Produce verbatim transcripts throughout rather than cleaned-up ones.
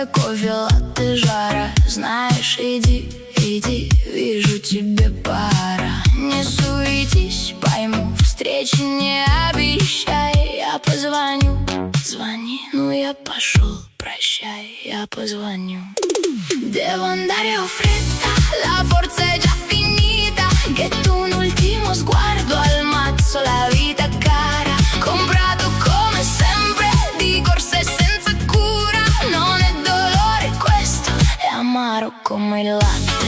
кафе, кофе, латте, жара. Знаешь, иди, иди, вижу, тебе пора. Не суетись, пойму, встречи не обещай. Я позвоню, звони, ну я пошел, прощай, я позвоню. Devo andare ho fretta, la forza è già finita. Che tu un ultimo sguardo al mazzo, la vita cara. Comprato come sempre, di corsa e senza cura. Non è dolore questo, è amaro come il latte.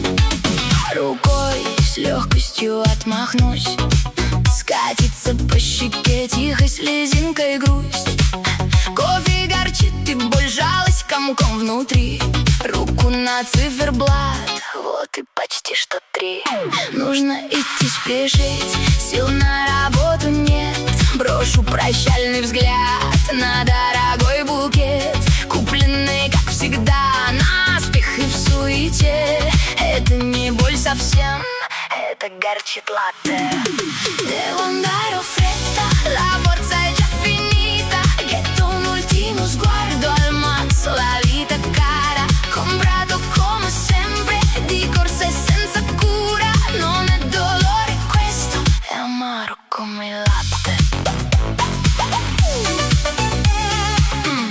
Рукой с легкостью отмахнусь, скатится по щеке тихой слезинкой грусть. Кофе горчит и боль, жалость комком внутри. Руку на циферблат, вот и почти что три. Нужно идти спешить, сил на работу нет. Брошу прощальный взгляд на дорогой букет, купленный, как всегда, наспех и в суете. Это не боль совсем, это горчит латте. Devo andare ho fretta, la forza è già finita. Che tu un ultimo sguardo al mazzo, la vita cara. Comprato come sempre, di corsa e senza cura. Non è dolore questo, è amaro come il latte. mm.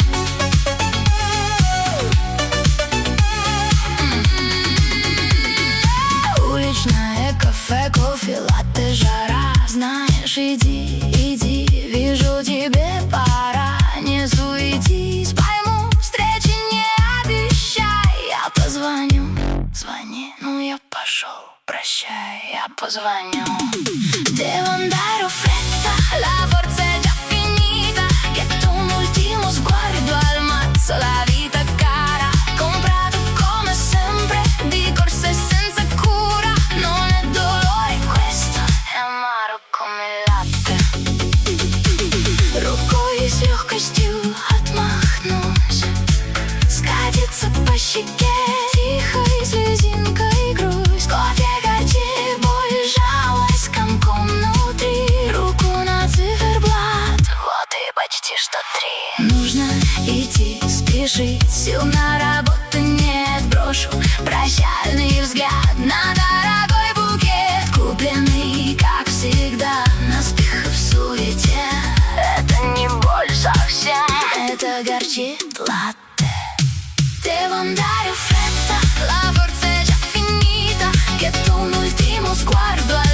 Mm. Уличное кафе, кофе, латте, жара. Знаешь, иди, иди, вижу, тебе пора. Не суетись, пойму, встречи не обещай. Я позвоню, звони, ну я пошел, прощай, я позвоню. Devo andare ho fretta, la forza è già finita. Che tu un ultimo sguardo al mazzo, la vita cara. Comprato come sempre, di corsa e senza cura. Non è dolore questo, è amaro come il latte. Рукой с легкостью отмахнусь, скатится по щеке тихой слезинкой грусть. Кофе горчит, боль, жалость комком внутри. Руку на циферблат, вот и почти что три. Нужно идти, спешить, сил на работу нет. Брошу прощальный взгляд на дорогой букет, купленный, как всегда, наспех и в суете. Это не боль совсем, это горчит латте. Devo andare ho fretta, la forza è già finita. Che tu un ultimo sguardo al